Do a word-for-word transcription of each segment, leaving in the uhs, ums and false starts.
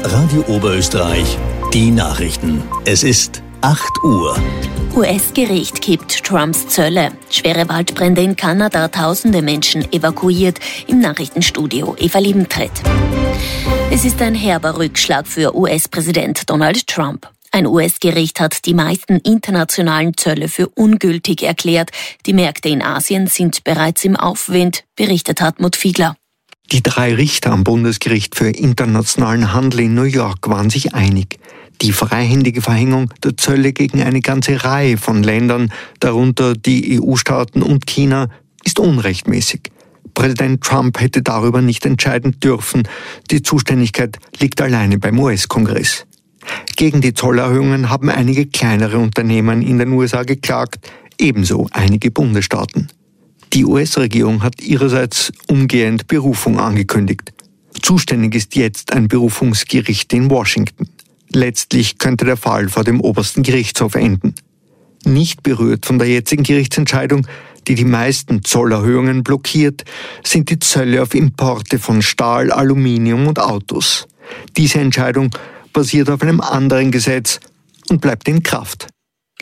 Radio Oberösterreich, die Nachrichten. Es ist acht Uhr. U S-Gericht kippt Trumps Zölle. Schwere Waldbrände in Kanada, tausende Menschen evakuiert. Im Nachrichtenstudio Eva Liebentritt. Es ist ein herber Rückschlag für U S-Präsident Donald Trump. Ein U S-Gericht hat die meisten internationalen Zölle für ungültig erklärt. Die Märkte in Asien sind bereits im Aufwind, berichtet Hartmut Fiedler. Die drei Richter am Bundesgericht für internationalen Handel in New York waren sich einig. Die freihändige Verhängung der Zölle gegen eine ganze Reihe von Ländern, darunter die E U-Staaten und China, ist unrechtmäßig. Präsident Trump hätte darüber nicht entscheiden dürfen. Die Zuständigkeit liegt alleine beim U S-Kongress. Gegen die Zollerhöhungen haben einige kleinere Unternehmen in den U S A geklagt, ebenso einige Bundesstaaten. Die U S-Regierung hat ihrerseits umgehend Berufung angekündigt. Zuständig ist jetzt ein Berufungsgericht in Washington. Letztlich könnte der Fall vor dem obersten Gerichtshof enden. Nicht berührt von der jetzigen Gerichtsentscheidung, die die meisten Zollerhöhungen blockiert, sind die Zölle auf Importe von Stahl, Aluminium und Autos. Diese Entscheidung basiert auf einem anderen Gesetz und bleibt in Kraft.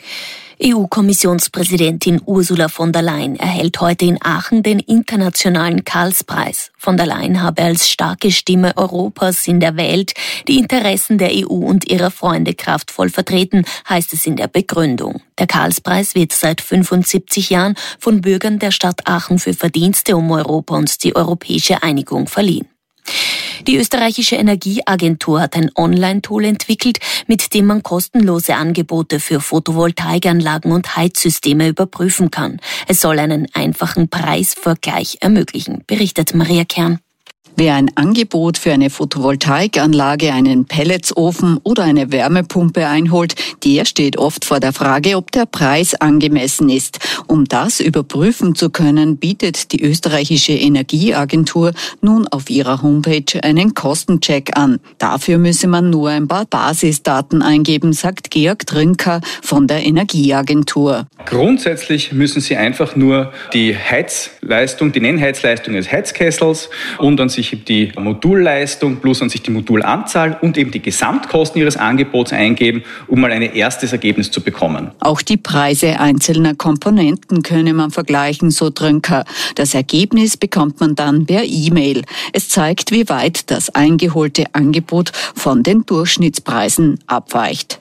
E U-Kommissionspräsidentin Ursula von der Leyen erhält heute in Aachen den internationalen Karlspreis. Von der Leyen habe als starke Stimme Europas in der Welt die Interessen der E U und ihrer Freunde kraftvoll vertreten, heißt es in der Begründung. Der Karlspreis wird seit fünfundsiebzig Jahren von Bürgern der Stadt Aachen für Verdienste um Europa und die europäische Einigung verliehen. Die österreichische Energieagentur hat ein Online-Tool entwickelt, mit dem man kostenlose Angebote für Photovoltaikanlagen und Heizsysteme überprüfen kann. Es soll einen einfachen Preisvergleich ermöglichen, berichtet Maria Kern. Wer ein Angebot für eine Photovoltaikanlage, einen Pelletsofen oder eine Wärmepumpe einholt, der steht oft vor der Frage, ob der Preis angemessen ist. Um das überprüfen zu können, bietet die österreichische Energieagentur nun auf ihrer Homepage einen Kostencheck an. Dafür müsse man nur ein paar Basisdaten eingeben, sagt Georg Trinker von der Energieagentur. Grundsätzlich müssen Sie einfach nur die Heizleistung, die Nennheizleistung des Heizkessels und an sich die Modulleistung plus an sich die Modulanzahl und eben die Gesamtkosten Ihres Angebots eingeben, um mal ein erstes Ergebnis zu bekommen. Auch die Preise einzelner Komponenten könne man vergleichen, so Trinker. Das Ergebnis bekommt man dann per E-Mail. Es zeigt, wie weit das eingeholte Angebot von den Durchschnittspreisen abweicht.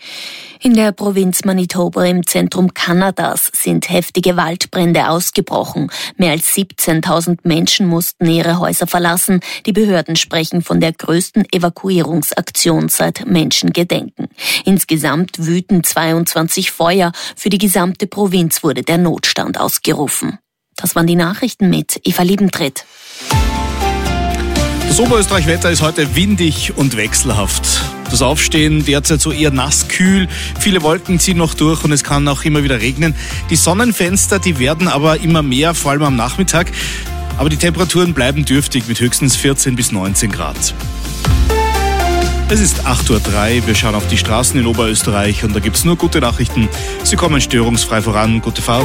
In der Provinz Manitoba im Zentrum Kanadas sind heftige Waldbrände ausgebrochen. Mehr als siebzehntausend Menschen mussten ihre Häuser verlassen. Die Behörden sprechen von der größten Evakuierungsaktion seit Menschengedenken. Insgesamt wüten zweiundzwanzig Feuer. Für die gesamte Provinz wurde der Notstand ausgerufen. Das waren die Nachrichten mit Eva Liebentritt. Das Oberösterreich-Wetter ist heute windig und wechselhaft. Das Aufstehen derzeit so eher nass-kühl, viele Wolken ziehen noch durch und es kann auch immer wieder regnen. Die Sonnenfenster, die werden aber immer mehr, vor allem am Nachmittag. Aber die Temperaturen bleiben dürftig mit höchstens vierzehn bis neunzehn Grad. Es ist acht Uhr drei, wir schauen auf die Straßen in Oberösterreich und da gibt es nur gute Nachrichten. Sie kommen störungsfrei voran, gute Fahrt.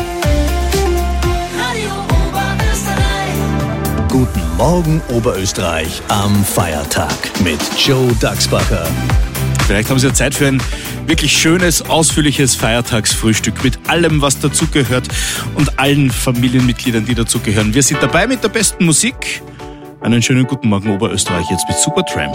Guten Morgen Oberösterreich am Feiertag mit Joe Dachsbacher. Vielleicht haben Sie ja Zeit für ein wirklich schönes, ausführliches Feiertagsfrühstück mit allem, was dazugehört und allen Familienmitgliedern, die dazugehören. Wir sind dabei mit der besten Musik. Einen schönen guten Morgen Oberösterreich jetzt mit Supertramp.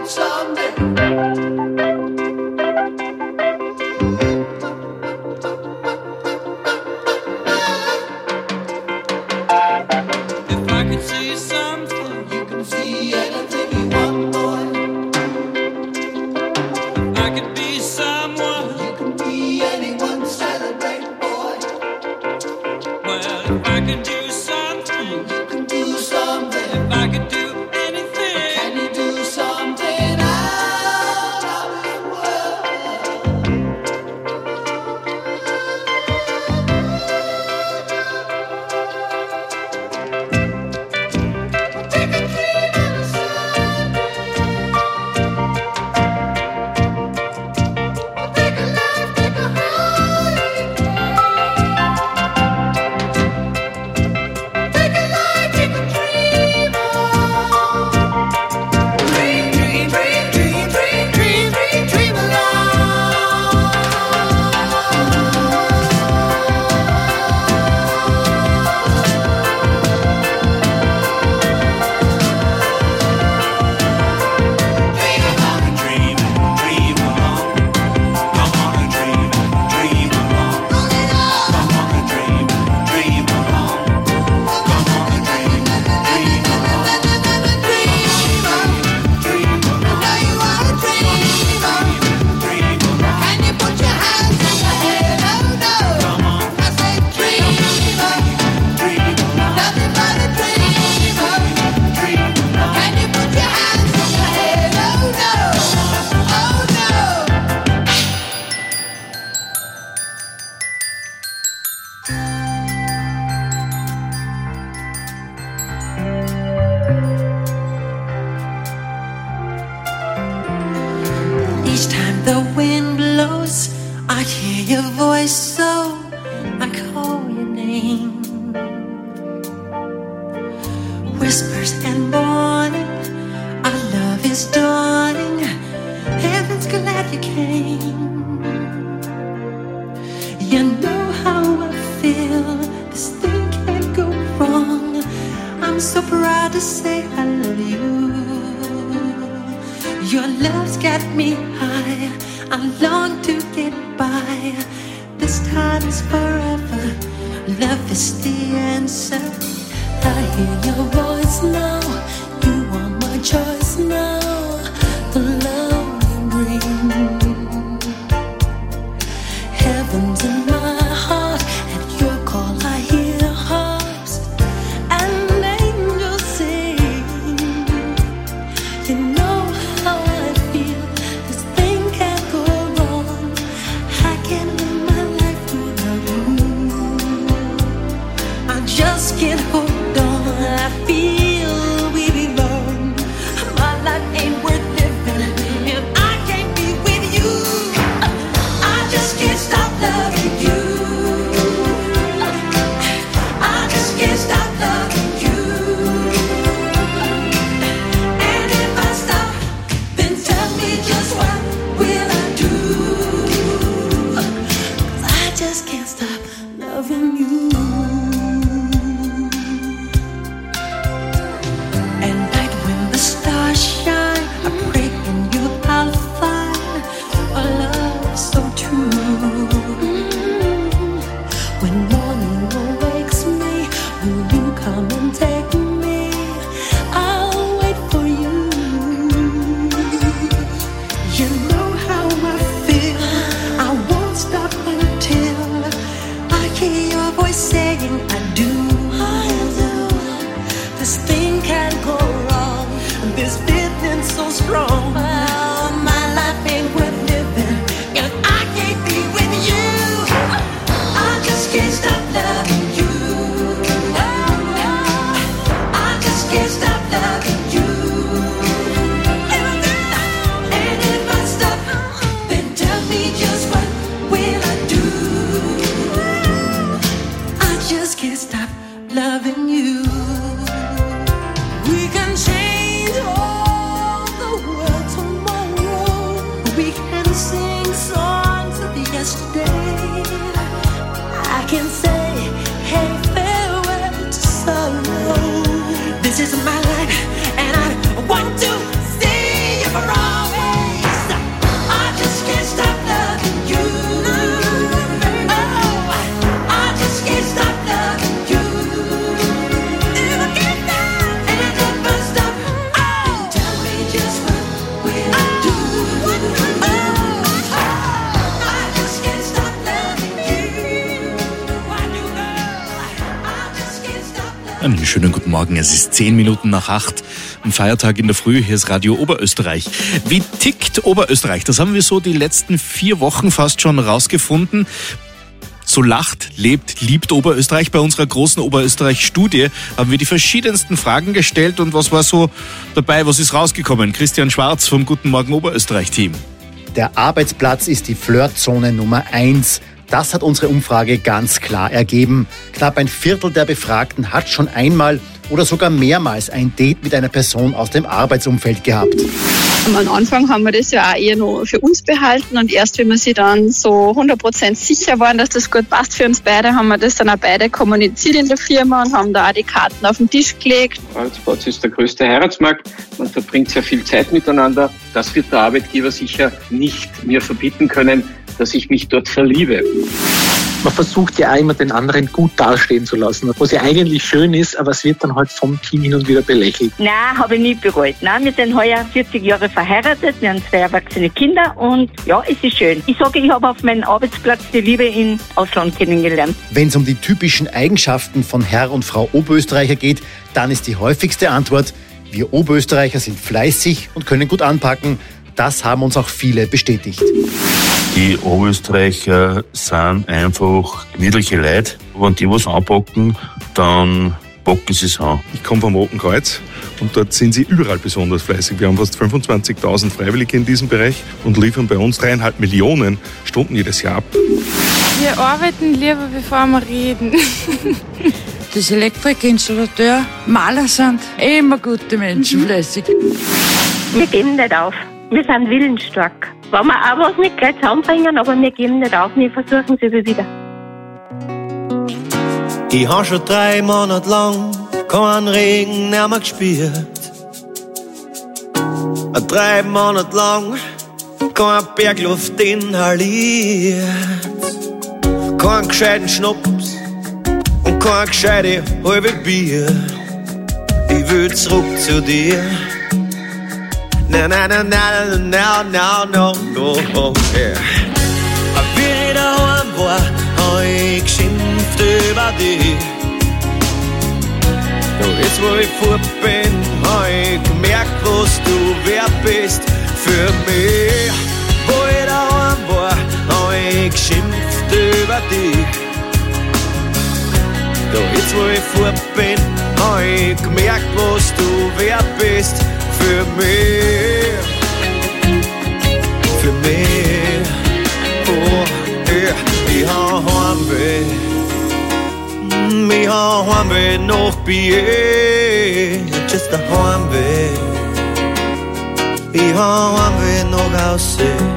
We can change all the world tomorrow. Einen schönen guten Morgen, es ist zehn Minuten nach acht, am Feiertag in der Früh, hier ist Radio Oberösterreich. Wie tickt Oberösterreich? Das haben wir so die letzten vier Wochen fast schon rausgefunden. So lacht, lebt, liebt Oberösterreich. Bei unserer großen Oberösterreich-Studie haben wir die verschiedensten Fragen gestellt und was war so dabei, was ist rausgekommen? Christian Schwarz vom Guten Morgen Oberösterreich-Team. Der Arbeitsplatz ist die Flirtzone Nummer eins. Das hat unsere Umfrage ganz klar ergeben. Knapp ein Viertel der Befragten hat schon einmal oder sogar mehrmals ein Date mit einer Person aus dem Arbeitsumfeld gehabt. Am Anfang haben wir das ja auch eher nur für uns behalten und erst wenn wir sich dann so hundert Prozent sicher waren, dass das gut passt für uns beide, haben wir das dann auch beide kommuniziert in der Firma und haben da auch die Karten auf den Tisch gelegt. Arbeitsplatz ist der größte Heiratsmarkt, man verbringt sehr viel Zeit miteinander. Das wird der Arbeitgeber sicher nicht mir verbieten können, dass ich mich dort verliebe. Man versucht ja auch immer den anderen gut dastehen zu lassen, was ja eigentlich schön ist, aber es wird dann halt vom Team hin und wieder belächelt. Nein, habe ich nie bereut. Nein, wir sind heuer vierzig Jahre verheiratet, wir haben zwei erwachsene Kinder und ja, es ist schön. Ich sage, ich habe auf meinem Arbeitsplatz die Liebe im Ausland kennengelernt. Wenn es um die typischen Eigenschaften von Herr und Frau Oberösterreicher geht, dann ist die häufigste Antwort, wir Oberösterreicher sind fleißig und können gut anpacken. Das haben uns auch viele bestätigt. Die Oberösterreicher sind einfach gemütliche Leute. Wenn die was anpacken, dann packen sie es an. Ich komme vom Roten Kreuz und dort sind sie überall besonders fleißig. Wir haben fast fünfundzwanzigtausend Freiwillige in diesem Bereich und liefern bei uns dreieinhalb Millionen Stunden jedes Jahr ab. Wir arbeiten lieber, bevor wir reden. Das Elektriker, Installateur, Maler sind immer gute Menschen, fleißig. Wir geben nicht auf. Wir sind willensstark. Wenn wir auch was nicht gleich zusammenbringen, aber wir geben nicht auf, wir versuchen es wieder. Ich habe schon drei Monate lang keinen Regen mehr gespürt. Drei Monate lang keine Bergluft inhaliert. Keinen gescheiten Schnaps und kein gescheite halbe Bier. Ich will zurück zu dir. Na na na na na na na no no yeah. Wie ich daheim war, hab ich geschimpft über dich. Doch jetzt wo ich fort bin, hab ich gemerkt, was du wert bist für mich. Wo ich daheim war, hab ich geschimpft über dich. Doch jetzt wo ich fort bin, hab ich gemerkt, was du wert bist für mich, für mich, oh, yeah. Ich hab Heimweh, ich hab Heimweh noch bei ihr, just a Heimweh, ich hab Heimweh noch aussehen.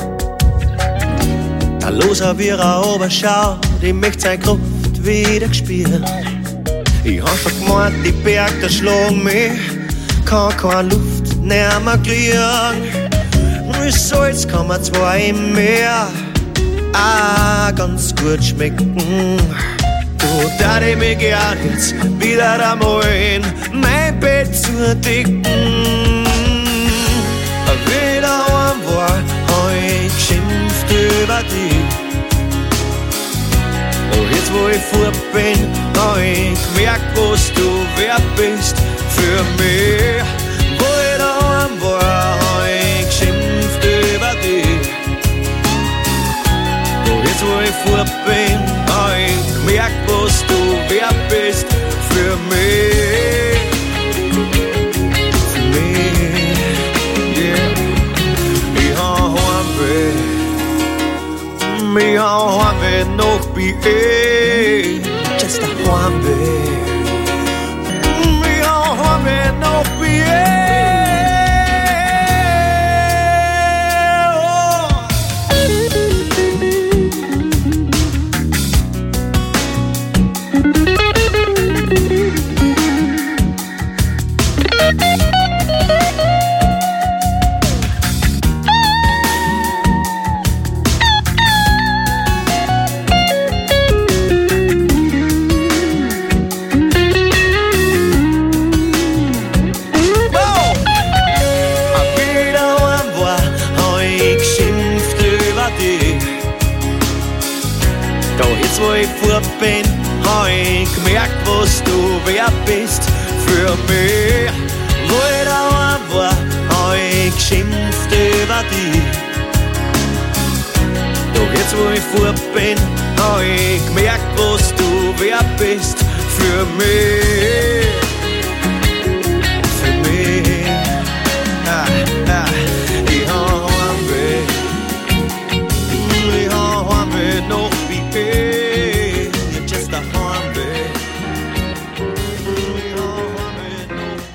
Da los auf ihrer Oberschau, die möcht seine Kraft wieder gespürt. Ich hab schon gemeint, die Berg, da schlagen mich, kann keine Luft näher mehr kriegen. Mit Salz kann man zwar im Meer auch ganz gut schmecken. Du darf ich mich gern jetzt wieder einmal in mein Bett zudecken. Wie ich daheim war, hab ich geschimpft über dich. Doch jetzt wo ich fort bin, hab ich gemerkt, was du wert bist für mich. Wo ich daheim war, hab ich geschimpft über dich. Doch jetzt wo ich fort bin, hab ich gemerkt, was du wert bist für mich. Für mich, yeah. Ich hab Heimweh, ich hab Heimweh noch bei ihr. Just a Heimweh. Wo ich fort bin, hab ich gemerkt, was du wer bist für mich. Wo ich daheim war, hab ich geschimpft über dich. Doch jetzt wo ich fort bin, hab ich gemerkt, was du wer bist für mich. Für mich. Ah, ah. Ich hab Heimweh. Ich hab Heimweh noch wie ich. You're just a Heimweh. Ich hab Heimweh noch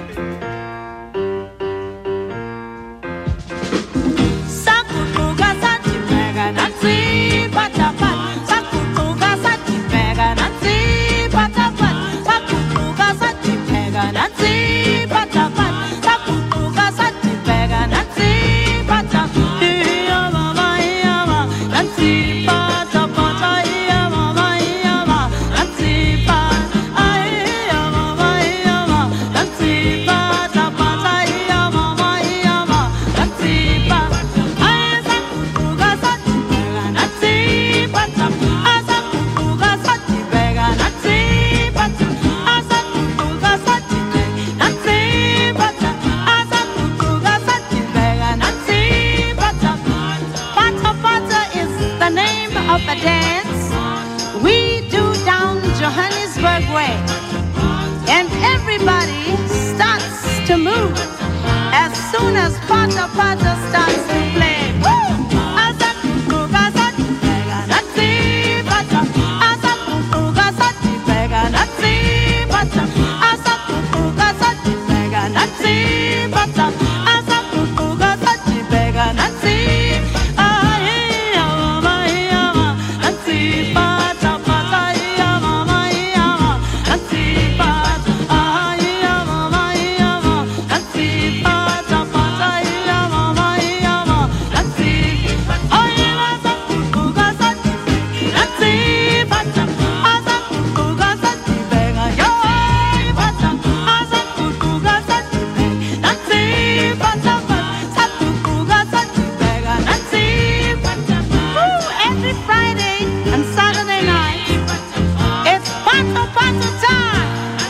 wie ich. Sakutuga sati pega na tsi patapat. Sakutuga sati pega na tsi patapat. Sakutuga sati pega na tsi patapat. Sakutuga sati pega na tsi patapat. Iya mama iya mama na tsi patapat. Iya mama iya mama na tsi pat. Iya mama iya mama na tsi patapat. Iya mama iya mama na tsi pat. Ay sakutuga sati pega na tsi patapat. Sakutuga sati pega na tsi patapat. Sakutuga sati pega na tsi patapat. Sakutuga sati pega na tsi patapat. Pata pata is the name of a dance we do down Johannesburg way, and everybody starts to move as soon as pata pata starts to play. Woo! Asakutuga sati pega na tsi patapat. Asakutuga sati pega na tsi patapat. Asakutuga sati pega na tsi patapat. Asakutuga sati pega na tsi. Ay, mama, mama, na tsi patapat. Ay, mama, mama, na tsi pat. Ay, mama, mama, na tsi patapat. Ay, mama, mama, na tsi. Ay, asakutuga sati na tsi patapat. Asakutuga sati pega yo patapat. Asakutuga sati pega na tsi patapat. Sakutuga sati pega na tsi patapat. Woo! Every Friday and Saturday night, it's Pato Pato time.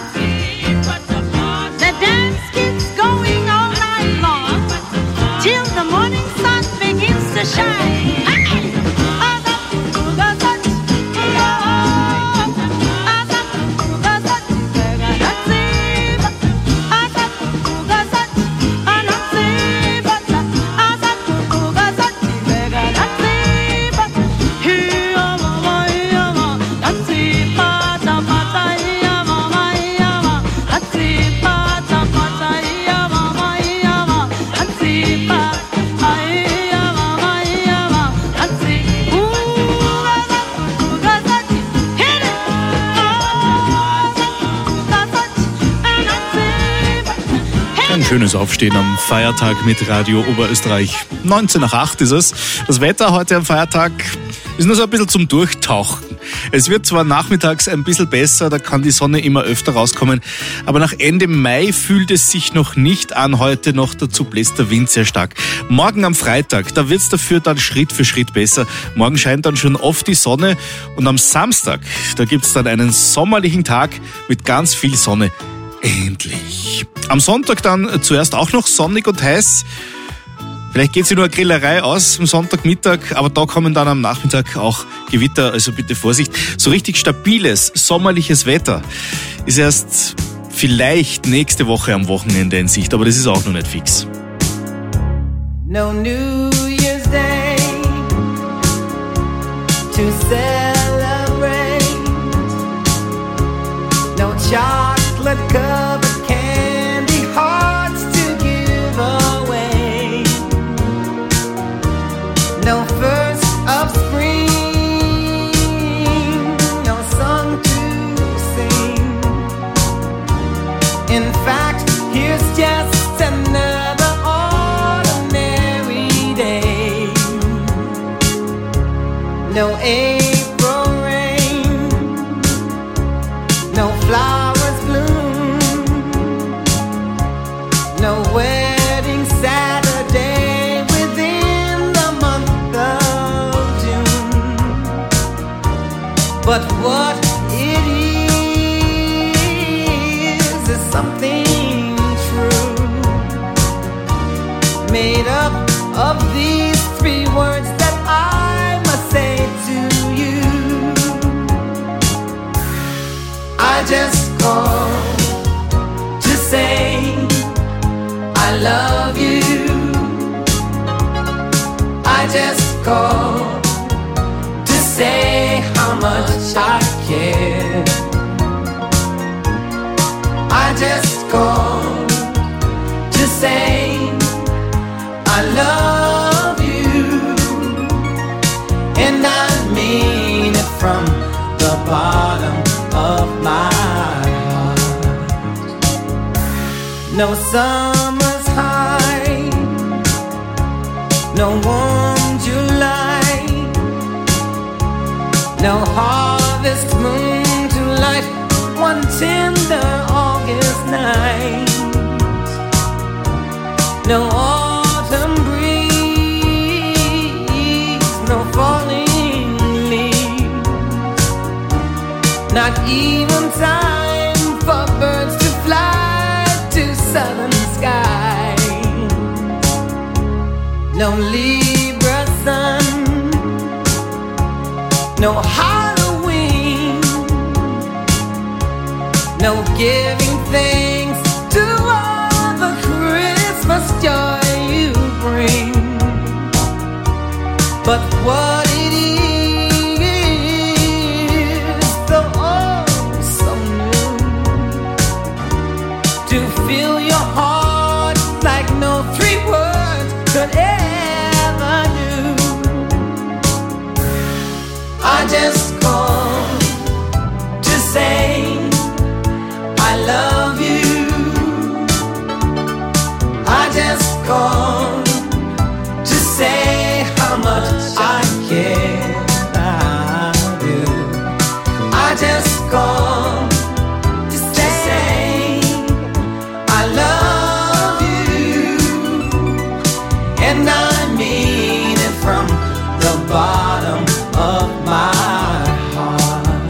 The dance keeps going all night long till the morning sun begins to shine. Hey! Asakutuga sati, yeah. Asakutuga sati pega na tsi patapat. Asakutuga sati na tsi patapat. Asakutuga sati pega na tsi patapat. Iya mama iya mama na tsi patapat. Iya mama iya mama na tsi patapat. Iya mama iya mama na tsi pat. Iya mama iya mama na tsi. Ooh, asakutuga sati, hit it. Asakutuga sati na tsi patapat. Ein schönes Aufstehen am Feiertag mit Radio Oberösterreich. neunzehn nach acht ist es. Das Wetter heute am Feiertag ist nur so ein bisschen zum Durchtauchen. Es wird zwar nachmittags ein bisschen besser, da kann die Sonne immer öfter rauskommen, aber nach Ende Mai fühlt es sich noch nicht an. Heute noch dazu bläst der Wind sehr stark. Morgen am Freitag, da wird es dafür dann Schritt für Schritt besser. Morgen scheint dann schon oft die Sonne und am Samstag, da gibt es dann einen sommerlichen Tag mit ganz viel Sonne. Endlich. Am Sonntag dann zuerst auch noch sonnig und heiß. Vielleicht geht sich nur eine Grillerei aus am Sonntagmittag, aber da kommen dann am Nachmittag auch Gewitter, also bitte Vorsicht. So richtig stabiles, sommerliches Wetter ist erst vielleicht nächste Woche am Wochenende in Sicht, aber das ist auch noch nicht fix. No New Year's Day to celebrate. No chocolate covered candy hearts to give away. No first of spring, no song to sing. In fact, here's just another ordinary day. No April rain, no flowers bloom, no wedding Saturday within the month of June. But what it is made up of these three words that I must say to you. I just called to say I love you. I just called to say how much I care. I just called to say I love you, and I mean it from the bottom of my heart. No summer's high, no warm July, no harvest moon to light one tender August night, no autumn breeze, no falling leaves, not even time for birds to fly to southern skies, no Libra sun, no Halloween, no giving thanks to all the Christmas joy you bring. But what it is, so oh so new, to fill your heart like no three words could ever do. I just called to say I love you. I just called to say how much I care. I do. I just called to say I love you, and I mean it from the bottom of my heart.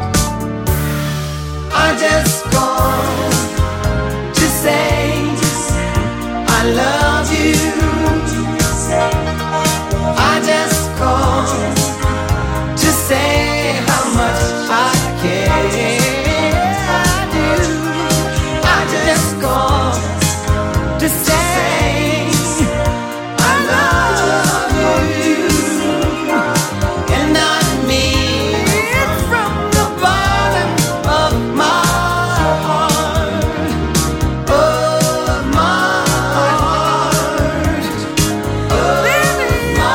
I just called to say I love you. I just called to say how much I care. I do. I just called to say I love you, and I mean it from the bottom of my heart, of my heart, of my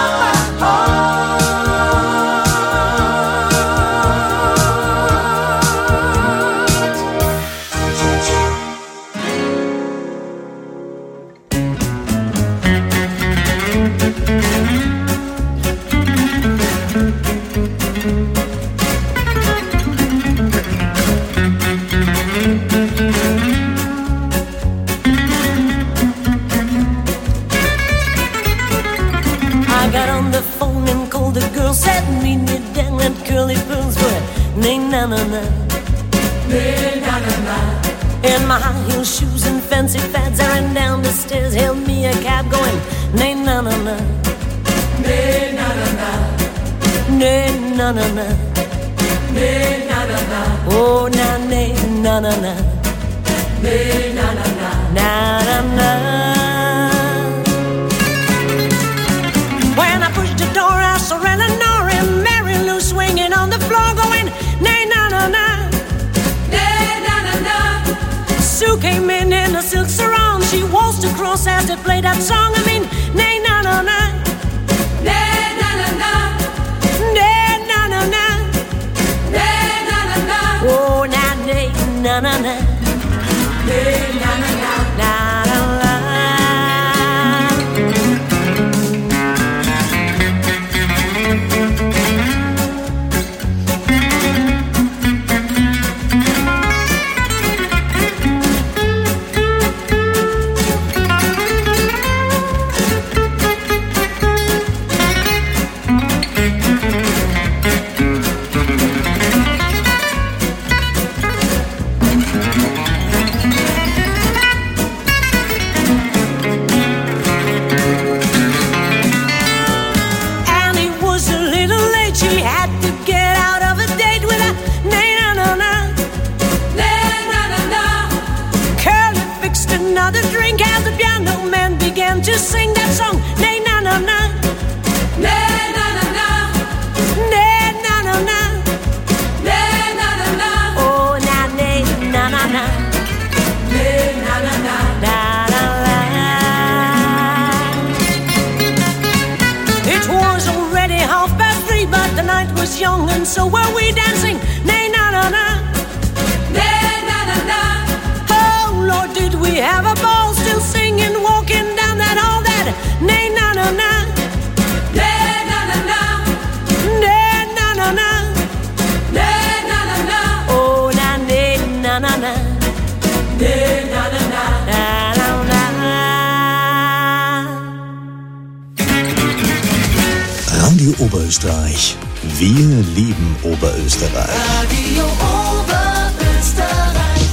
I got on the phone and called the girl, said meet me down at Curly Pearl's where nay na na na, nay na na na. In my high heel shoes and fancy fads, I ran down the stairs, hailed me a cab going nay na na na, nay na na na, nay na na na, nay na na na. Oh na nay na na na, nay na na na, na na na. When I pushed the door, I saw Eleanor and Mary Lou swinging on the floor, going nay na na na, nay na na na. Sue came in in a silk sarong, she waltzed across as they played that song. I mean nay na na na, nay na na na, nay na na na, nay na na na. Oh na nay na na na, nay na na na, na na na. that song. Nay, na, na, na. Nay, na, na, na. Nay, na, na, na. Nay, na, na, na. Oh, na, nay, na, na, na. Nay, na, na, na. Na, na, na. It was already half past three, but the night was young, and so were we dancing. Nay, na, na, na. Nay, na, na, na. Oh, Lord, did we have a ball, still singing, walking down that hall, that nay, na, na, na. Nay, na, na, na. Nay, na, na, na. Nay, na, na, na. Oh, na, nay, na, na, na. Nay, na, na, na. Na, na, na. Radio Oberösterreich. Wir lieben Oberösterreich. Radio Oberösterreich.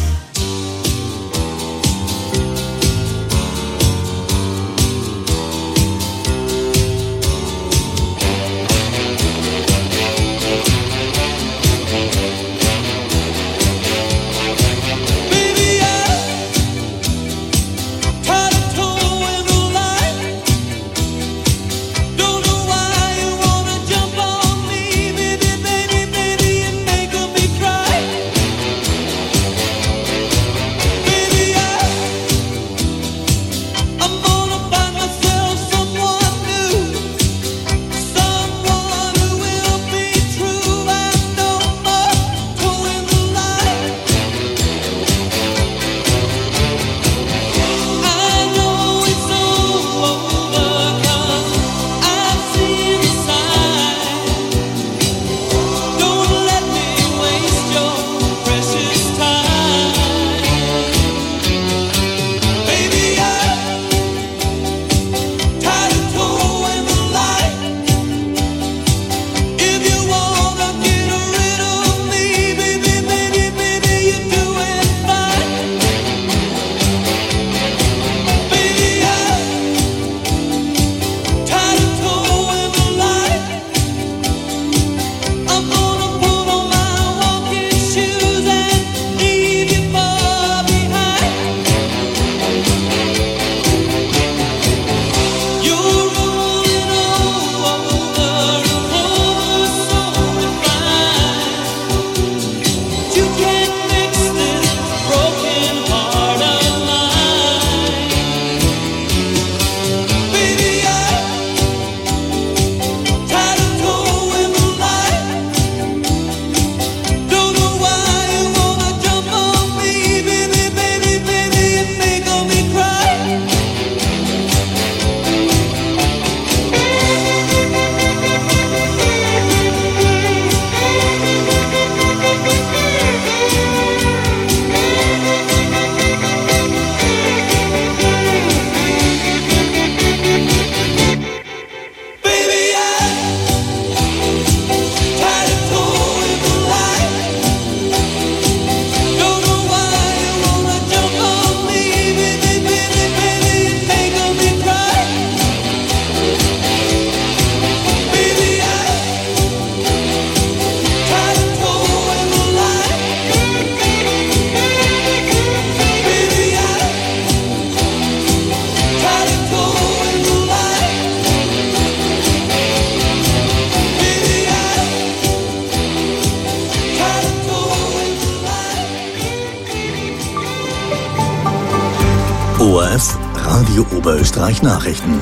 O R F Radio Oberösterreich Nachrichten.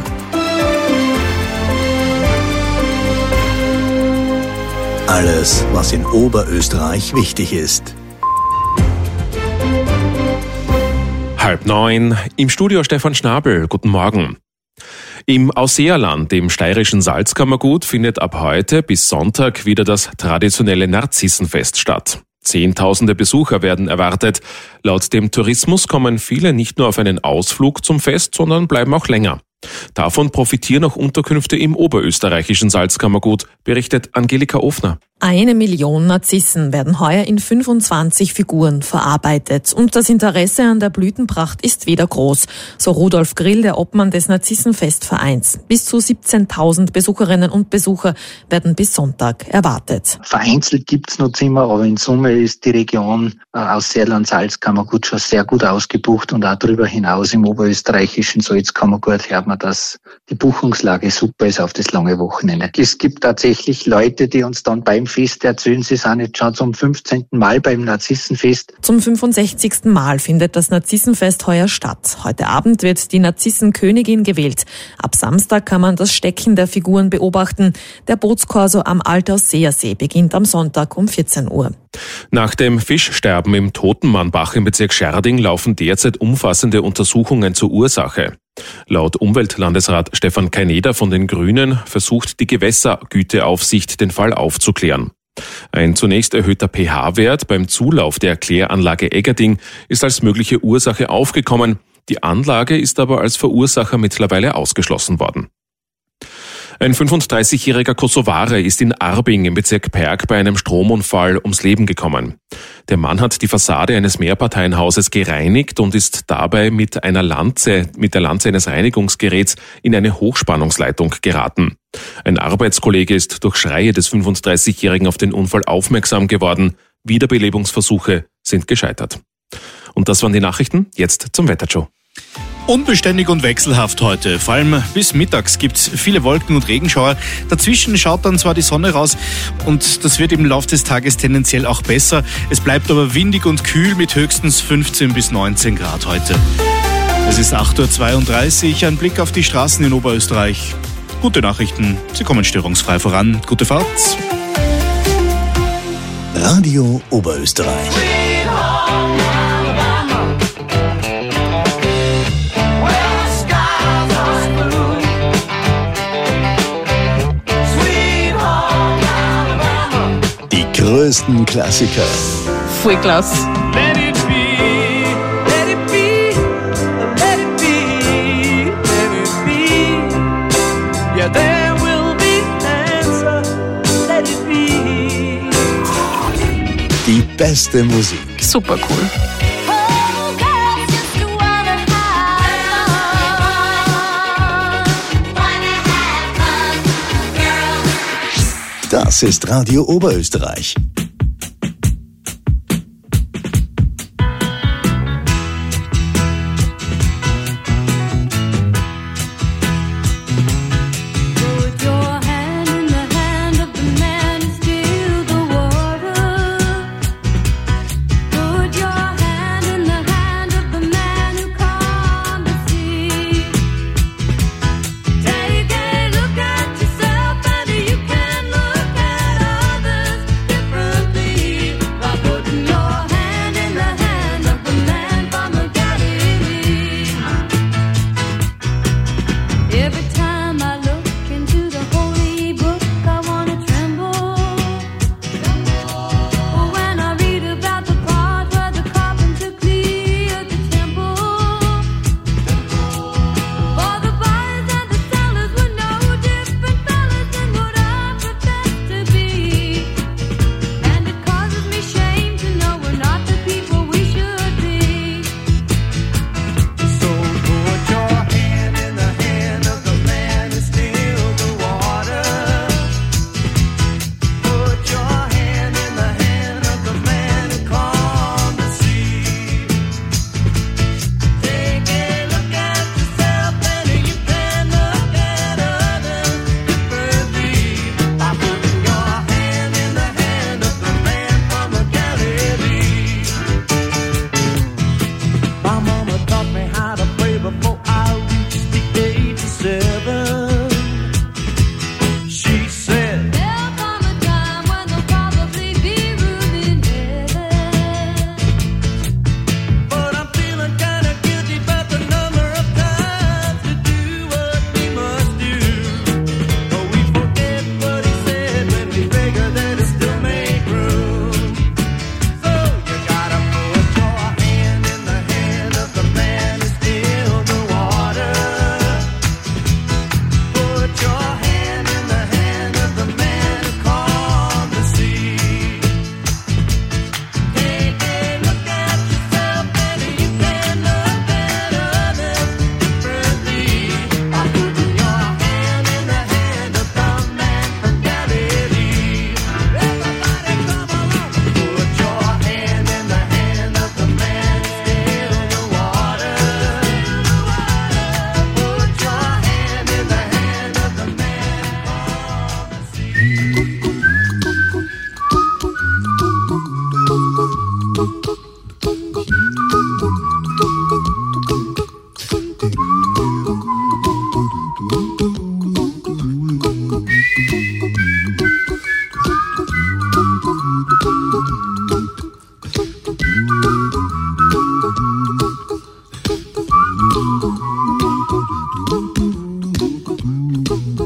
Alles, was in Oberösterreich wichtig ist. Halb neun, im Studio Stefan Schnabel. Guten Morgen. Im Ausseerland, im steirischen Salzkammergut, findet ab heute bis Sonntag wieder das traditionelle Narzissenfest statt. Zehntausende Besucher werden erwartet. Laut dem Tourismus kommen viele nicht nur auf einen Ausflug zum Fest, sondern bleiben auch länger. Davon profitieren auch Unterkünfte im oberösterreichischen Salzkammergut, berichtet Angelika Ofner. Eine Million Narzissen werden heuer in fünfundzwanzig Figuren verarbeitet. Und das Interesse an der Blütenpracht ist wieder groß, so Rudolf Grill, der Obmann des Narzissenfestvereins. Bis zu siebzehntausend Besucherinnen und Besucher werden bis Sonntag erwartet. Vereinzelt gibt's noch Zimmer, aber in Summe ist die Region äh, Ausseerland-Salzkammergut schon sehr gut ausgebucht und auch darüber hinaus im oberösterreichischen Salzkammergut hört man wir, dass die Buchungslage super ist auf das lange Wochenende. Es gibt tatsächlich Leute, die uns dann beim Fest erzählen, sie sind jetzt schon zum fünfzehnten Mal beim Narzissenfest. Zum fünfundsechzigsten Mal findet das Narzissenfest heuer statt. Heute Abend wird die Narzissenkönigin gewählt. Ab Samstag kann man das Stecken der Figuren beobachten. Der Bootskorso am Altauseersee beginnt am Sonntag um vierzehn Uhr. Nach dem Fischsterben im Totenmannbach im Bezirk Schärding laufen derzeit umfassende Untersuchungen zur Ursache. Laut Umweltlandesrat Stefan Kaineder von den Grünen versucht die Gewässergüteaufsicht, den Fall aufzuklären. Ein zunächst erhöhter pH-Wert beim Zulauf der Kläranlage Eggerding ist als mögliche Ursache aufgekommen. Die Anlage ist aber als Verursacher mittlerweile ausgeschlossen worden. Ein fünfunddreißigjähriger Kosovare ist in Arbing im Bezirk Perg bei einem Stromunfall ums Leben gekommen. Der Mann hat die Fassade eines Mehrparteienhauses gereinigt und ist dabei mit einer Lanze, mit der Lanze eines Reinigungsgeräts in eine Hochspannungsleitung geraten. Ein Arbeitskollege ist durch Schreie des fünfunddreißigjährigen auf den Unfall aufmerksam geworden. Wiederbelebungsversuche sind gescheitert. Und das waren die Nachrichten. Jetzt zum Wetter, Joe. Unbeständig und wechselhaft heute. Vor allem bis mittags gibt's viele Wolken und Regenschauer. Dazwischen schaut dann zwar die Sonne raus und das wird im Laufe des Tages tendenziell auch besser. Es bleibt aber windig und kühl mit höchstens fünfzehn bis neunzehn Grad heute. Es ist acht Uhr zweiunddreißig. Ein Blick auf die Straßen in Oberösterreich. Gute Nachrichten, sie kommen störungsfrei voran. Gute Fahrt. Radio Oberösterreich. Größten Klassiker. Voll klasse. Let it be, let it be, let it be, let it be. Yeah, there will be answer, let it be. Die beste Musik. Super cool. Das ist Radio Oberösterreich.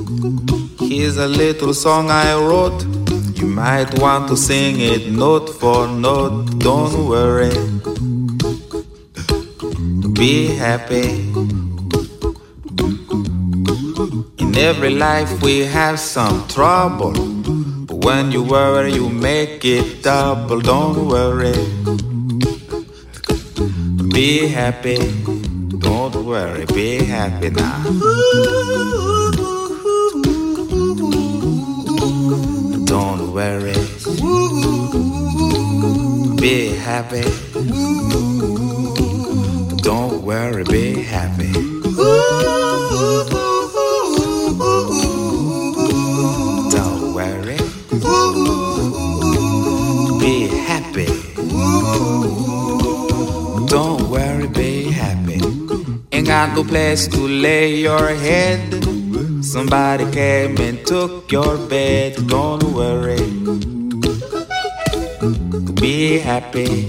Here's a little song I wrote. You might want to sing it note for note. Don't worry, be happy. In every life we have some trouble, but when you worry you make it double. Don't worry, be happy. Don't worry, be happy now. Don't worry, be happy. Don't worry, be happy. Don't worry, be happy. Don't worry, be happy. Ain't got no place to lay your head. Somebody came and took your bed. Don't worry, be happy.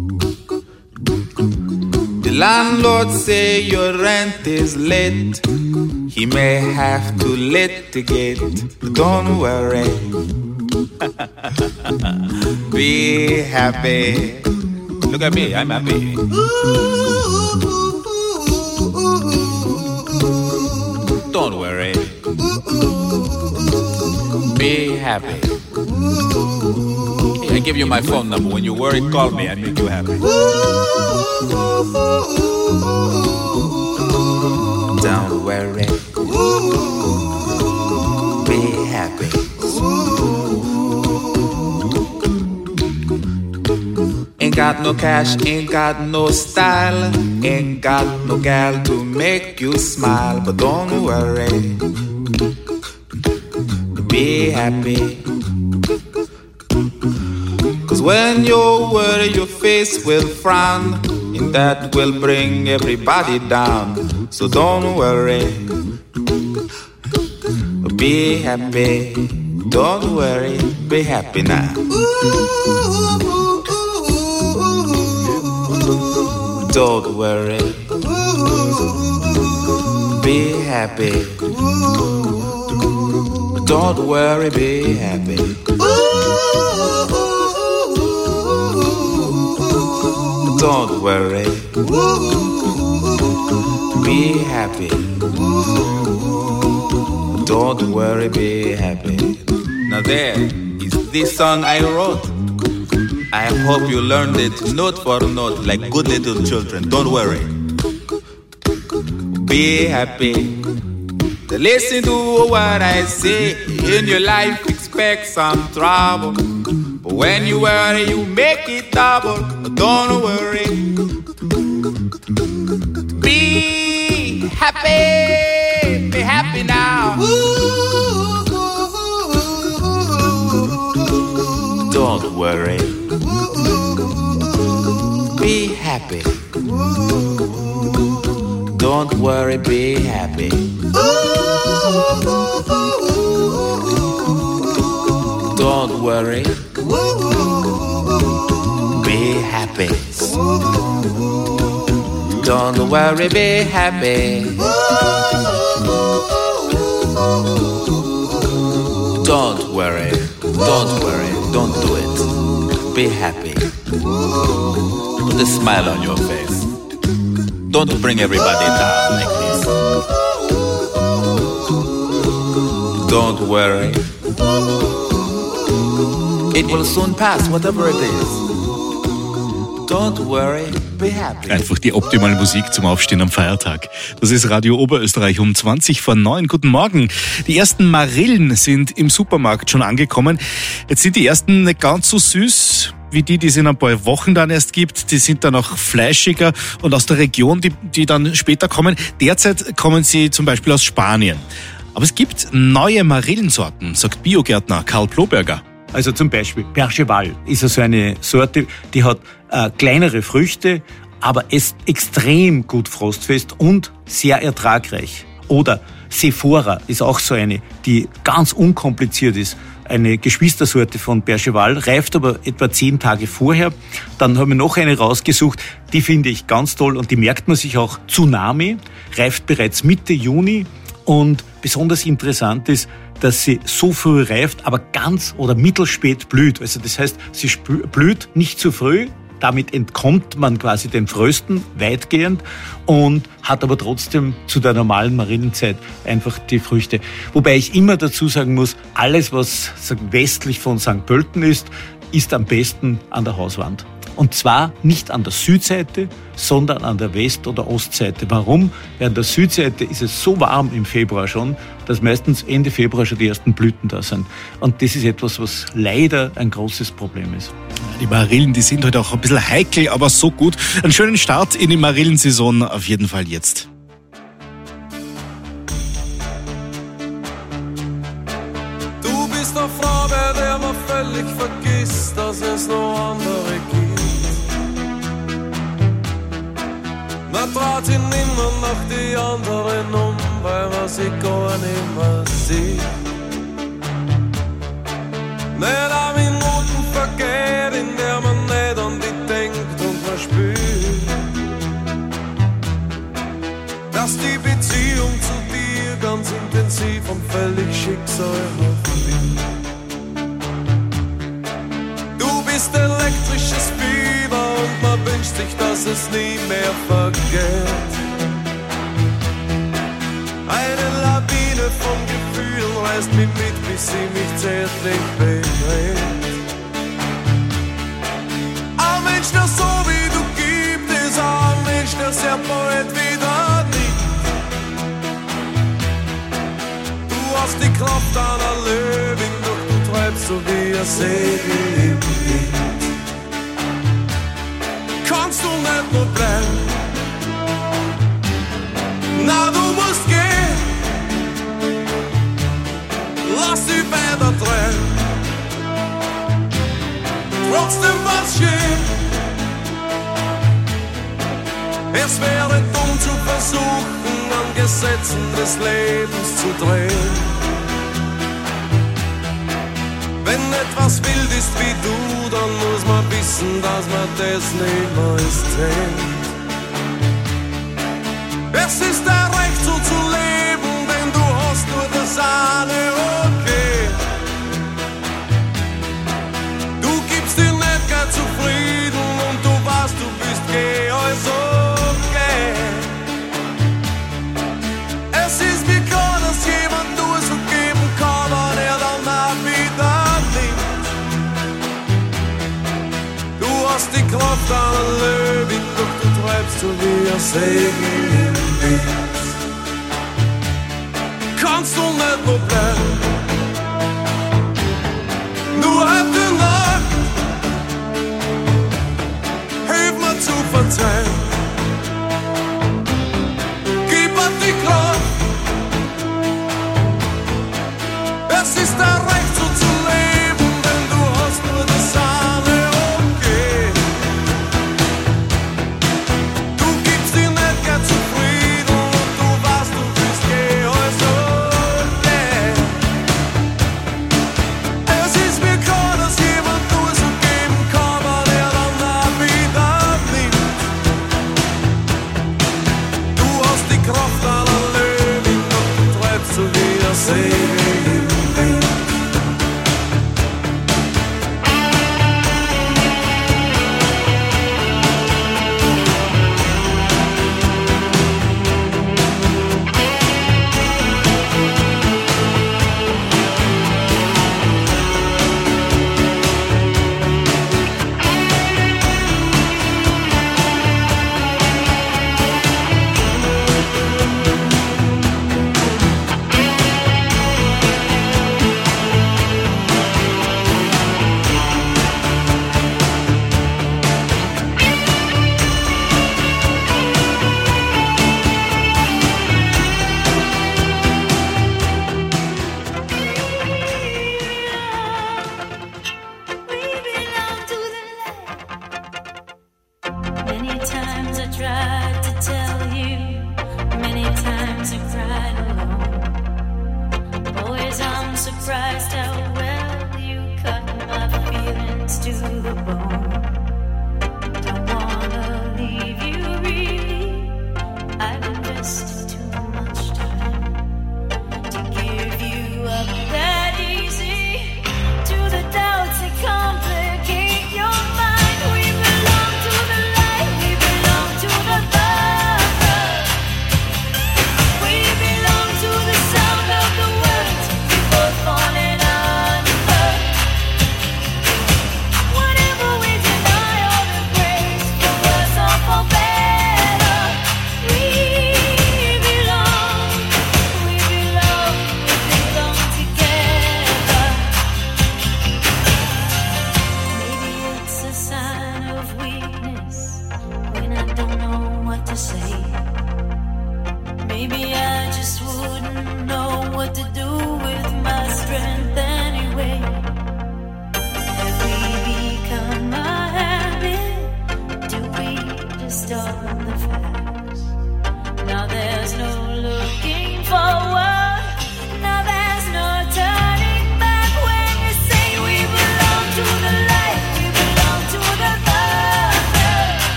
The landlord say your rent is late. He may have to litigate. Don't worry, be happy. Look at me, I'm happy. Don't worry, be happy. I give you my phone number. When you worry, call me. I make you happy. Don't worry, be happy. Ain't got no cash, ain't got no style, ain't got no gal to make you smile. But don't worry, be happy. Cause when you worry your face will frown, and that will bring everybody down. So don't worry, be happy. Don't worry, be happy now. Don't worry, be happy. Don't worry, be happy. Don't worry, be happy. Don't worry, be happy. Now there is this song I wrote. I hope you learned it note for note like good little children. Don't worry, be happy. Listen to what I say. In your life expect some trouble, but when you worry you make it double. Don't worry, be happy. Be happy now. Don't worry, be happy. Don't worry, be happy. Don't worry, be happy. Don't worry, be happy. Don't worry, don't worry, don't do it. Be happy. Put a smile on your face. Don't bring everybody down like this. Don't worry, it will soon pass, whatever it is. Don't worry, be happy. Einfach die optimale Musik zum Aufstehen am Feiertag. Das ist Radio Oberösterreich um zwanzig vor neun. Guten Morgen. Die ersten Marillen sind im Supermarkt schon angekommen. Jetzt sind die ersten nicht ganz so süß wie die, die es in ein paar Wochen dann erst gibt. Die sind dann auch fleischiger und aus der Region, die, die dann später kommen. Derzeit kommen sie zum Beispiel aus Spanien. Aber es gibt neue Marillensorten, sagt Biogärtner Karl Ploberger. Also zum Beispiel Percheval ist so eine Sorte, die hat äh, kleinere Früchte, aber ist extrem gut frostfest und sehr ertragreich. Oder Sephora ist auch so eine, die ganz unkompliziert ist. Eine Geschwistersorte von Percheval, reift aber etwa zehn Tage vorher. Dann haben wir noch eine rausgesucht, die finde ich ganz toll und die merkt man sich auch. Tsunami reift bereits Mitte Juni Und besonders interessant ist, dass sie so früh reift, aber ganz oder mittelspät blüht. Also das heißt, sie blüht nicht zu früh, damit entkommt man quasi den Frösten weitgehend und hat aber trotzdem zu der normalen Marilenzeit einfach die Früchte. Wobei ich immer dazu sagen muss, alles, was westlich von Sankt Pölten ist, ist am besten an der Hauswand. Und zwar nicht an der Südseite, sondern an der West- oder Ostseite. Warum? Weil an der Südseite ist es so warm im Februar schon, dass meistens Ende Februar schon die ersten Blüten da sind. Und das ist etwas, was leider ein großes Problem ist. Die Marillen, die sind heute auch ein bisschen heikel, aber so gut. Einen schönen Start in die Marillensaison auf jeden Fall jetzt. Du bist eine Frau, bei der man völlig vergisst, dass es noch andere gibt. Man traut sich nimmer nach die anderen um, weil man sie gar nicht mehr sieht. Nicht eine Minuten vergeht, in der man nicht an die denkt und man spürt, dass die Beziehung zu dir ganz intensiv und völlig schicksalhaft ist. Du bist elektrisches Fieber und man wünscht sich, dass es nie mehr vergeht. Eine Lawine von Gefühlen reißt mich mit, bis sie mich zärtlich bedreht. Ein Mensch, der so wie du gibt, ist ein Mensch, der sehr bald wieder nicht. Du hast die Kraft einer Löwin, doch du treibst so wie ein Segel im Wind. Kannst du nicht nur bleiben? Na, du musst gehen. Lass dich weiter drehen. Trotzdem was schön. Es wäre dumm zu versuchen, an Gesetzen des Lebens zu drehen. Wenn etwas wild ist wie du, dann muss man wissen, dass man das niemals zählt. Es ist dein Recht so zu leben, denn du hast nur das eine okay. Du gibst dir nicht gar zufrieden und du weißt, du bist geh, also okay. Es ist mir klar, dass jemand nur so geben kann, aber der dann auch wieder du hast die Kraft einer Löwin, doch du treibst so wie ein Segel im Wind. Kannst du nicht nur bleiben? Nur heute Nacht, hilf mir zu verzeihen. Gib mir die Kraft, es ist dein Recht so zu leben, denn du hast nur das eine.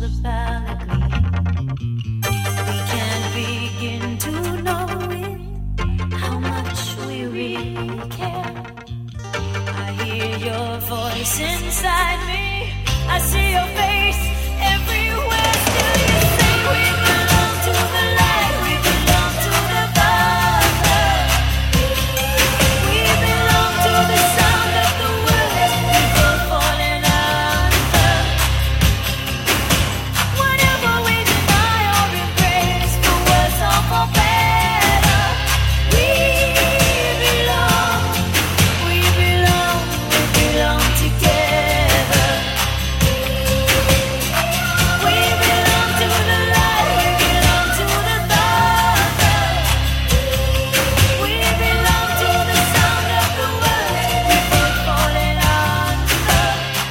the balcony. We can't begin to know it, how much we really care. I hear your voice inside me, I see your face everywhere. Still you say we belong to the light, we belong to the Father. We belong to the sound of the words before falling under. Whatever we deny or embrace, for worse or for better, we belong, we belong, we belong together. We belong to the light, we belong to the Father. We belong to the sound of the words before falling under.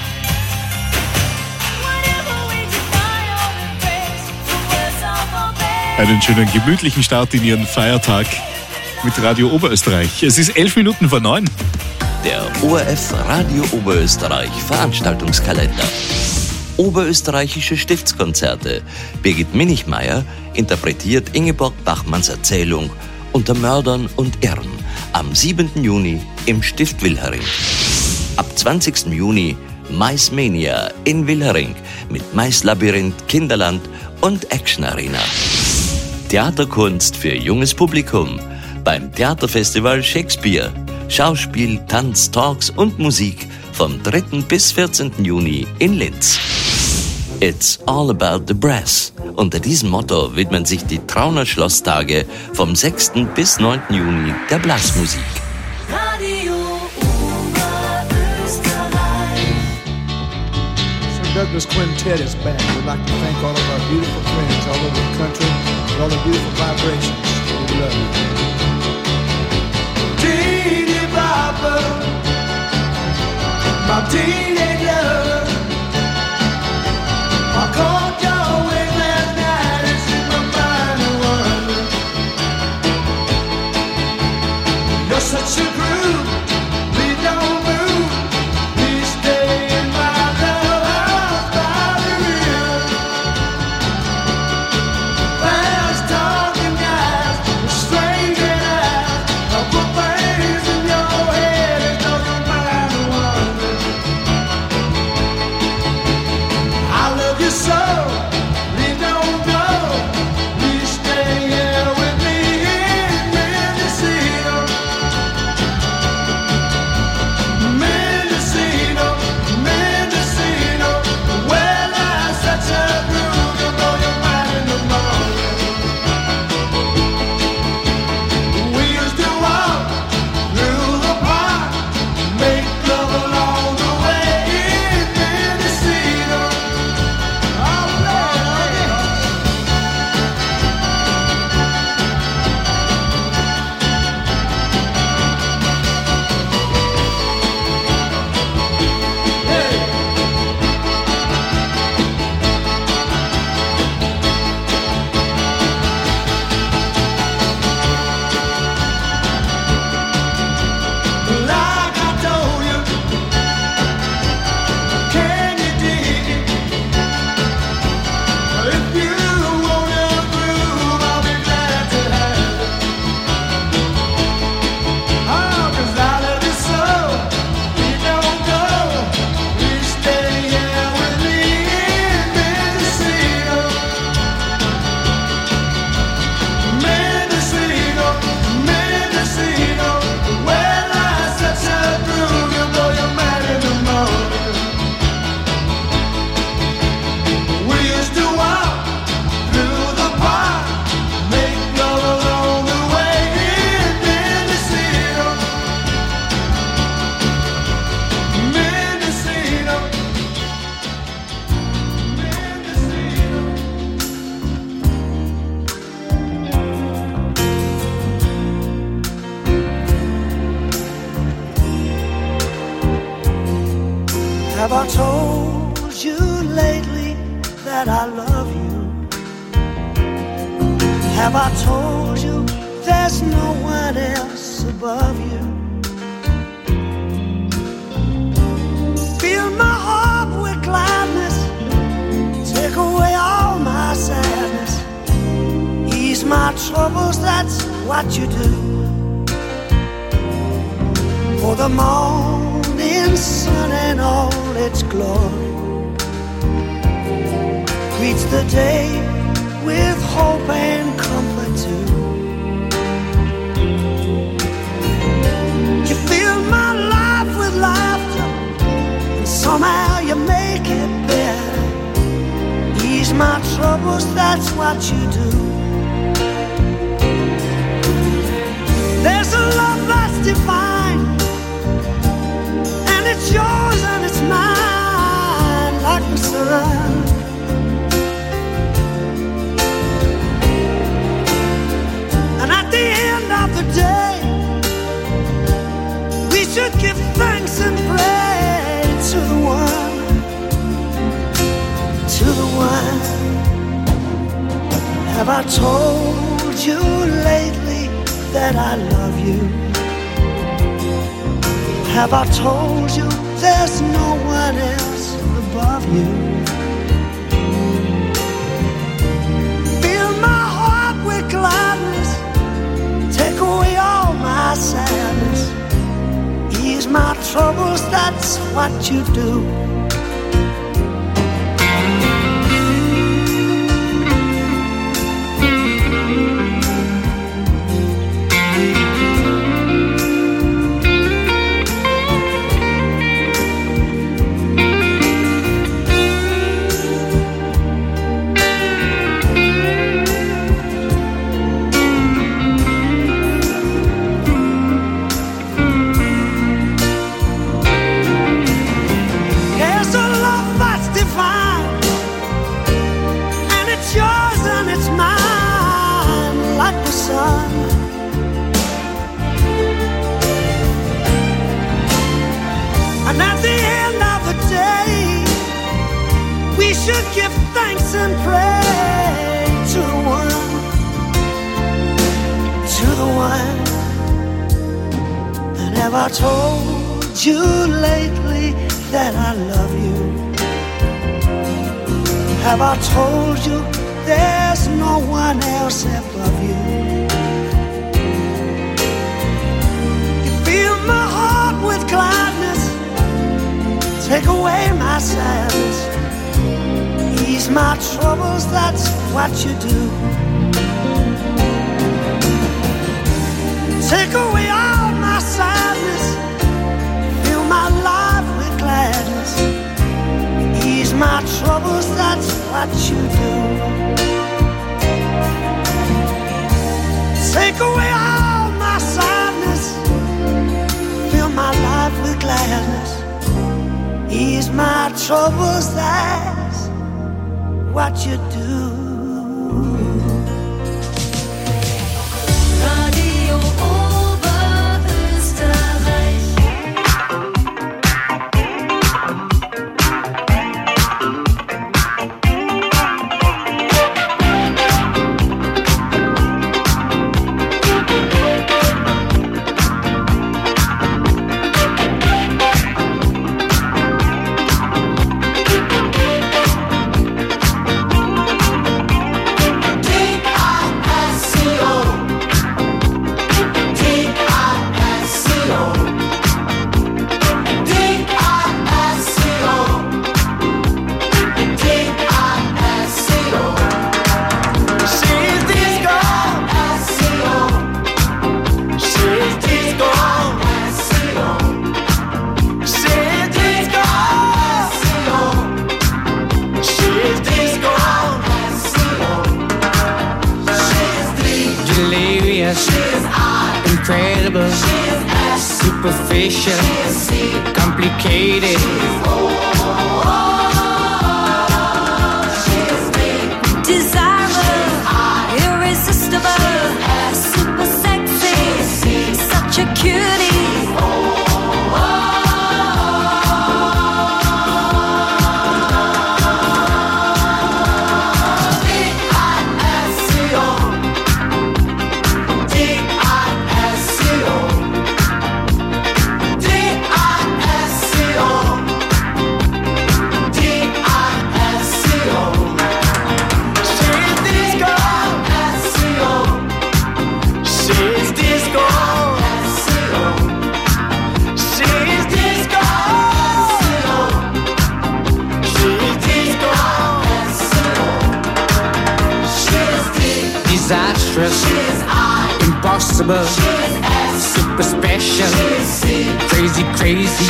Whatever we deny or embrace, for worse or for better. Einen schönen gemütlichen Start in Ihren Feiertag mit Radio Oberösterreich. Es ist elf Minuten vor neun. Der O R F Radio Oberösterreich Veranstaltungskalender. Oberösterreichische Stiftskonzerte. Birgit Minichmeier interpretiert Ingeborg Bachmanns Erzählung Unter Mördern und Irren am siebenten Juni im Stift Wilhering. Ab zwanzigsten Juni Maismania in Wilhering mit Maislabyrinth, Kinderland und Action Arena. Theaterkunst für junges Publikum beim Theaterfestival Shakespeare. Schauspiel, Tanz, Talks und Musik vom dritten bis vierzehnten Juni in Linz. It's all about the brass. Unter diesem Motto widmen sich die Trauner Schlosstage vom sechsten bis neunten Juni der Blasmusik. Radio Oberösterreich. Sir Douglas Quintet is back. We'd like to thank all of our beautiful friends all over the country for all the beautiful vibrations. We love you. Teeny Bopper, my teenage love. I caught your way last night and set my mind to wonder. You're such a groove, please don't move. Please stay in my love house by the river. Fast talking guys, strange eyes, I'll put things in your head and know your mind to wonder. I love you so, please don't go. Please stay here with me in Mendocino. Mendocino, Mendocino. Well, I'm such a groove, you'll blow your mind in the morning. We used to walk through the park, make love along the way in Mendocino. Oh, Lord, yeah. Like I told you, can you dig it? If you wanna groove, I'll be glad to have it. Oh, 'cause I love you so, you don't go. You stay here with me in Mendocino. Mendocino, Mendocino. Well, I'm such a groove, you'll blow your mind in the morning. We used to walk through the park, make love along the way in Mendocino. Mendocino, have I told you lately that I love you? Have I told you there's no one else above you? Fill my heart with gladness, take away troubles, that's what you do. For the morning sun and all its glory greets the day with hope and comfort too. You fill my life with laughter, and somehow you make it better. Ease my troubles, that's what you do. There's a love that's divine, and it's yours and it's mine, like the sun. And at the end of the day, we should give thanks and praise to the one, to the one. Have I told you lately that I love you? Have I told you there's no one else above you? Fill my heart with gladness, take away all my sadness, ease my troubles, that's what you do. And at the end of the day, we should give thanks and praise to the one, to the one. And have I told you lately that I love you? Have I told you there's no one else above you? You fill my heart with gladness, take away my sadness, ease my troubles, that's what you do. Take away all my sadness, fill my life with gladness, ease my troubles, that's what you do. Take away all my sadness, fill my life with gladness, ease my troubles, that's what you do. Radio Oberösterreich. Incredible, superficial, complicated. Desirable, irresistible, super sexy, such a cutie. impossible, super special, crazy, crazy.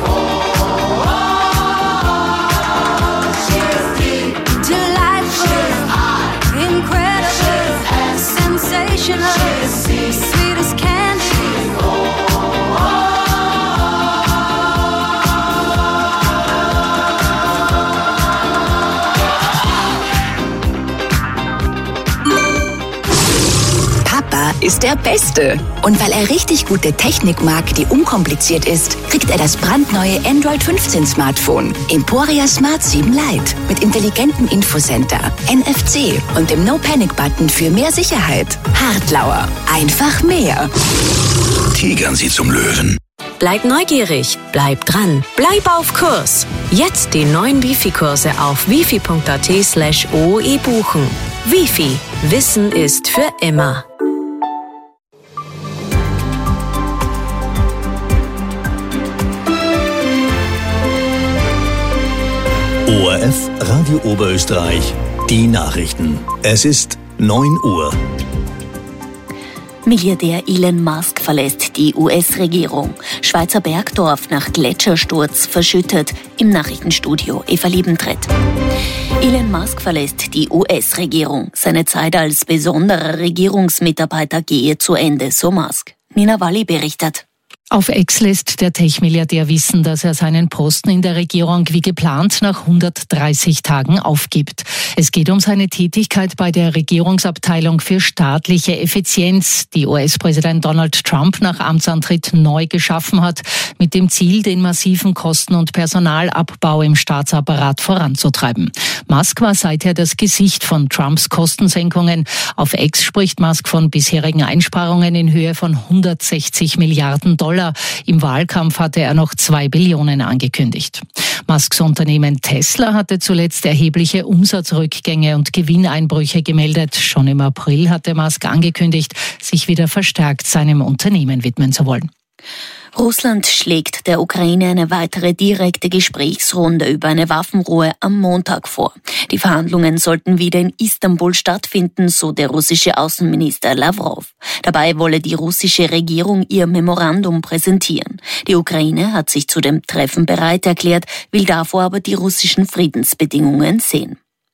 Delightful, incredible, sensational, sweet as candy. Ist der Beste. Und weil er richtig gute Technik mag, die unkompliziert ist, kriegt er das brandneue Android fünfzehn Smartphone Emporia Smart sieben Lite mit intelligentem Infocenter, N F C und dem No-Panic-Button für mehr Sicherheit. Hartlauer. Einfach mehr. Tigern Sie zum Löwen. Bleib neugierig, bleib dran, bleib auf Kurs. Jetzt die neuen Wifi-Kurse auf wifi.at slash OE buchen. Wifi. Wissen ist für immer. O R F Radio Oberösterreich, die Nachrichten. Es ist neun Uhr. Milliardär Elon Musk verlässt die U S-Regierung. Schweizer Bergdorf nach Gletschersturz verschüttet. Im Nachrichtenstudio Eva Liebentritt. Elon Musk verlässt die U S-Regierung. Seine Zeit als besonderer Regierungsmitarbeiter gehe zu Ende, so Musk. Nina Walli berichtet. Auf X lässt der Tech-Milliardär wissen, dass er seinen Posten in der Regierung wie geplant nach hundertdreißig Tagen aufgibt. Es geht um seine Tätigkeit bei der Regierungsabteilung für staatliche Effizienz, die U S-Präsident Donald Trump nach Amtsantritt neu geschaffen hat, mit dem Ziel, den massiven Kosten- und Personalabbau im Staatsapparat voranzutreiben. Musk war seither das Gesicht von Trumps Kostensenkungen. Auf X spricht Musk von bisherigen Einsparungen in Höhe von hundertsechzig Milliarden Dollar. Im Wahlkampf hatte er noch zwei Billionen angekündigt. Musks Unternehmen Tesla hatte zuletzt erhebliche Umsatzrückgänge und Gewinneinbrüche gemeldet. Schon im April hatte Musk angekündigt, sich wieder verstärkt seinem Unternehmen widmen zu wollen. Russland schlägt der Ukraine eine weitere direkte Gesprächsrunde über eine Waffenruhe am Montag vor. Die Verhandlungen sollten wieder in Istanbul stattfinden, so der russische Außenminister Lavrov. Dabei wolle die russische Regierung ihr Memorandum präsentieren. Die Ukraine hat sich zu dem Treffen bereit erklärt, will davor aber die russischen Friedensbedingungen sehen.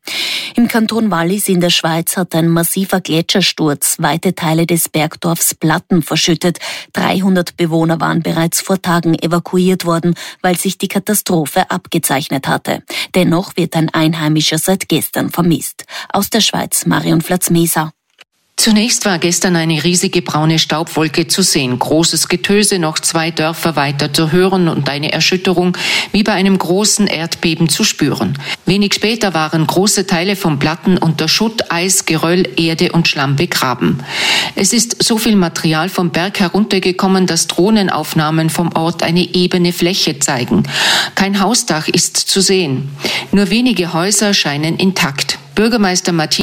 Im Kanton Wallis in der Schweiz hat ein massiver Gletschersturz weite Teile des Bergdorfs Platten verschüttet. dreihundert Bewohner waren bereits vor Tagen evakuiert worden, weil sich die Katastrophe abgezeichnet hatte. Dennoch wird ein Einheimischer seit gestern vermisst. Aus der Schweiz Marion Flatz-Meser. Zunächst war gestern eine riesige braune Staubwolke zu sehen, großes Getöse, noch zwei Dörfer weiter zu hören und eine Erschütterung wie bei einem großen Erdbeben zu spüren. Wenig später waren große Teile von Platten unter Schutt, Eis, Geröll, Erde und Schlamm begraben. Es ist so viel Material vom Berg heruntergekommen, dass Drohnenaufnahmen vom Ort eine ebene Fläche zeigen. Kein Hausdach ist zu sehen. Nur wenige Häuser scheinen intakt. Bürgermeister Matthias